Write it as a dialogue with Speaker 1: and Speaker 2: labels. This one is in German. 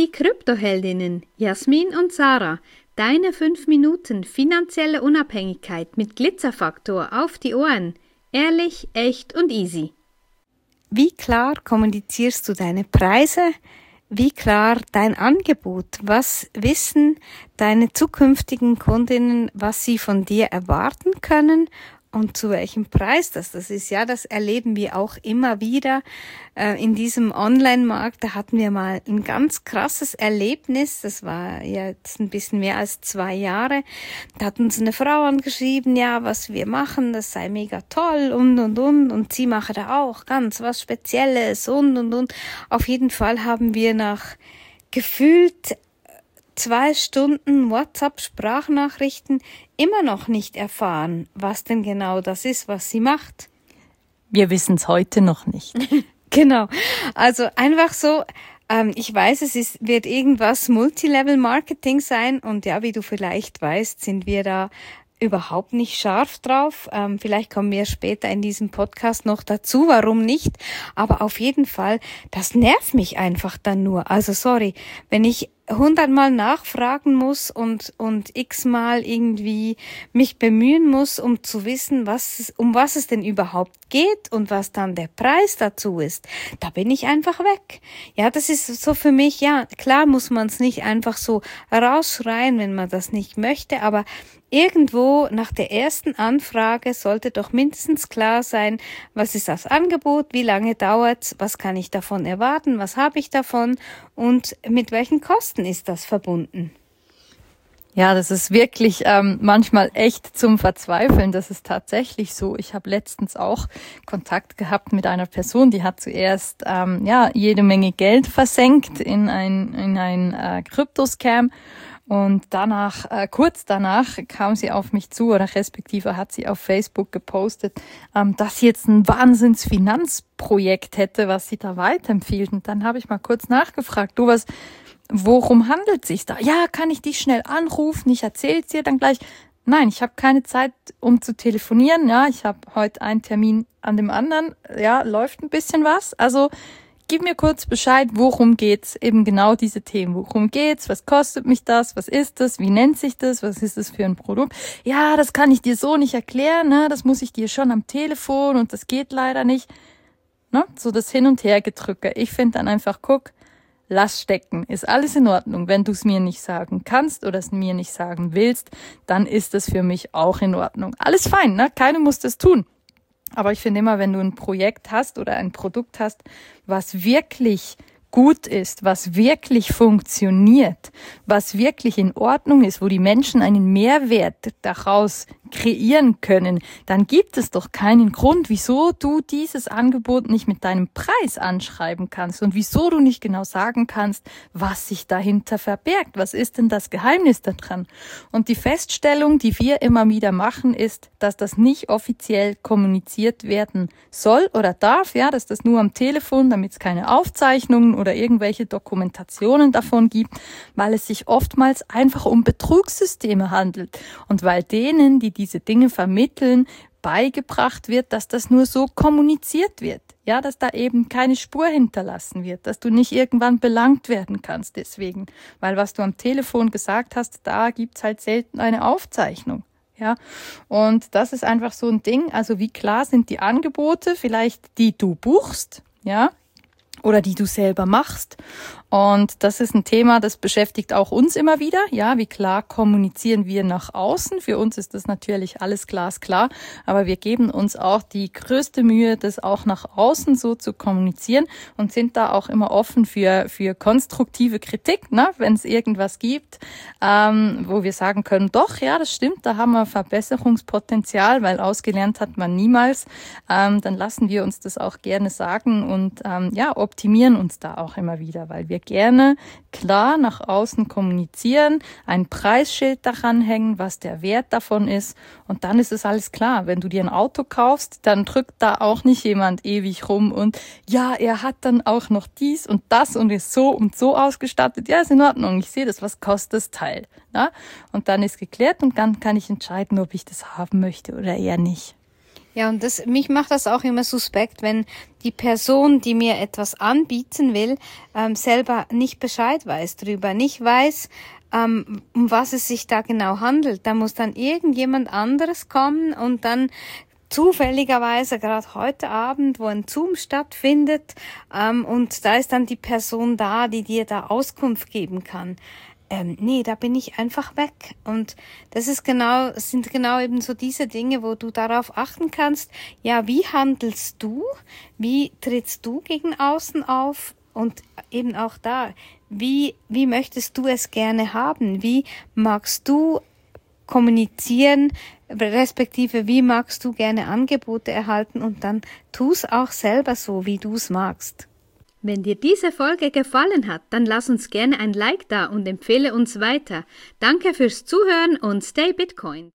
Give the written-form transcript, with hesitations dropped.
Speaker 1: Die Kryptoheldinnen Jasmin und Sarah, deine 5 Minuten finanzielle Unabhängigkeit mit Glitzerfaktor auf die Ohren. Ehrlich, echt und easy.
Speaker 2: Wie klar kommunizierst du deine Preise? Wie klar dein Angebot? Was wissen deine zukünftigen Kundinnen, was sie von dir erwarten können? Und zu welchem Preis das ist, ja, das erleben wir auch immer wieder in diesem Online-Markt. Da hatten wir mal ein ganz krasses Erlebnis. Das war jetzt ein bisschen mehr als 2 Jahre. Da hat uns eine Frau angeschrieben, ja, was wir machen, das sei mega toll und. Und sie mache da auch ganz was Spezielles und. Auf jeden Fall haben wir nach gefühlt 2 Stunden WhatsApp-Sprachnachrichten immer noch nicht erfahren, was denn genau das ist, was sie macht.
Speaker 3: Wir wissen es heute noch nicht.
Speaker 2: Genau. Also einfach so, ich weiß, wird irgendwas Multilevel-Marketing sein und ja, wie du vielleicht weißt, sind wir da überhaupt nicht scharf drauf. Vielleicht kommen wir später in diesem Podcast noch dazu, warum nicht. Aber auf jeden Fall, das nervt mich einfach dann nur. Also sorry, wenn ich 100-mal nachfragen muss und x-mal irgendwie mich bemühen muss, um zu wissen, um was es denn überhaupt geht und was dann der Preis dazu ist, da bin ich einfach weg. Ja, das ist so für mich, ja, klar muss man es nicht einfach so rausschreien, wenn man das nicht möchte, aber irgendwo nach der ersten Anfrage sollte doch mindestens klar sein, was ist das Angebot, wie lange dauert's, was kann ich davon erwarten, was habe ich davon und mit welchen Kosten ist das verbunden?
Speaker 3: Ja, das ist wirklich manchmal echt zum Verzweifeln. Das ist tatsächlich so. Ich habe letztens auch Kontakt gehabt mit einer Person, die hat zuerst jede Menge Geld versenkt in ein Kryptoscam. Und kurz danach kam sie auf mich zu, oder respektive hat sie auf Facebook gepostet, dass sie jetzt ein Wahnsinns-Finanzprojekt hätte, was sie da weiterempfiehlt. Und dann habe ich mal kurz nachgefragt, worum handelt es sich da? Ja, kann ich dich schnell anrufen? Ich erzähle es dir dann gleich. Nein, ich habe keine Zeit, um zu telefonieren. Ja, ich habe heute einen Termin an dem anderen. Ja, läuft ein bisschen was. Also gib mir kurz Bescheid, worum geht's? Eben genau diese Themen. Worum geht's? Was kostet mich das? Was ist das? Wie nennt sich das? Was ist das für ein Produkt? Ja, das kann ich dir so nicht erklären, ne? Das muss ich dir schon am Telefon und das geht leider nicht. Ne? So das Hin- und Hergedrücke. Ich finde dann einfach, lass stecken. Ist alles in Ordnung. Wenn du es mir nicht sagen kannst oder es mir nicht sagen willst, dann ist es für mich auch in Ordnung. Alles fein, ne? Keiner muss das tun. Aber ich finde immer, wenn du ein Projekt hast oder ein Produkt hast, was wirklich gut ist, was wirklich funktioniert, was wirklich in Ordnung ist, wo die Menschen einen Mehrwert daraus kreieren können, dann gibt es doch keinen Grund, wieso du dieses Angebot nicht mit deinem Preis anschreiben kannst und wieso du nicht genau sagen kannst, was sich dahinter verbirgt. Was ist denn das Geheimnis daran? Und die Feststellung, die wir immer wieder machen, ist, dass das nicht offiziell kommuniziert werden soll oder darf, ja, dass das nur am Telefon, damit es keine Aufzeichnungen oder irgendwelche Dokumentationen davon gibt, weil es sich oftmals einfach um Betrugssysteme handelt und weil denen, die diese Dinge vermitteln, beigebracht wird, dass das nur so kommuniziert wird. Ja, dass da eben keine Spur hinterlassen wird, dass du nicht irgendwann belangt werden kannst deswegen. Weil was du am Telefon gesagt hast, da gibt's halt selten eine Aufzeichnung. Ja, und das ist einfach so ein Ding. Also wie klar sind die Angebote, vielleicht die du buchst, ja, oder die du selber machst. Und das ist ein Thema, das beschäftigt auch uns immer wieder. Ja, wie klar kommunizieren wir nach außen? Für uns ist das natürlich alles glasklar, aber wir geben uns auch die größte Mühe, das auch nach außen so zu kommunizieren und sind da auch immer offen für konstruktive Kritik, ne? Wenn es irgendwas gibt, wo wir sagen können, doch, ja, das stimmt, da haben wir Verbesserungspotenzial, weil ausgelernt hat man niemals. Dann lassen wir uns das auch gerne sagen und optimieren uns da auch immer wieder, weil wir gerne klar nach außen kommunizieren, ein Preisschild daran hängen, was der Wert davon ist und dann ist es alles klar. Wenn du dir ein Auto kaufst, dann drückt da auch nicht jemand ewig rum und ja, er hat dann auch noch dies und das und ist so und so ausgestattet. Ja, ist in Ordnung, ich sehe das, was kostet das Teil? Ja? Und dann ist geklärt und dann kann ich entscheiden, ob ich das haben möchte oder eher nicht.
Speaker 2: Ja, und mich macht das auch immer suspekt, wenn die Person, die mir etwas anbieten will, selber nicht Bescheid weiß drüber, nicht weiß, um was es sich da genau handelt. Da muss dann irgendjemand anderes kommen und dann zufälligerweise gerade heute Abend, wo ein Zoom stattfindet, und da ist dann die Person da, die dir da Auskunft geben kann. Nee, da bin ich einfach weg. Und das sind genau eben so diese Dinge, wo du darauf achten kannst, ja, wie handelst du? Wie trittst du gegen außen auf? Und eben auch da, wie möchtest du es gerne haben? Wie magst du kommunizieren, respektive wie magst du gerne Angebote erhalten? Und dann tu's auch selber so, wie du's magst.
Speaker 1: Wenn dir diese Folge gefallen hat, dann lass uns gerne ein Like da und empfehle uns weiter. Danke fürs Zuhören und stay Bitcoin.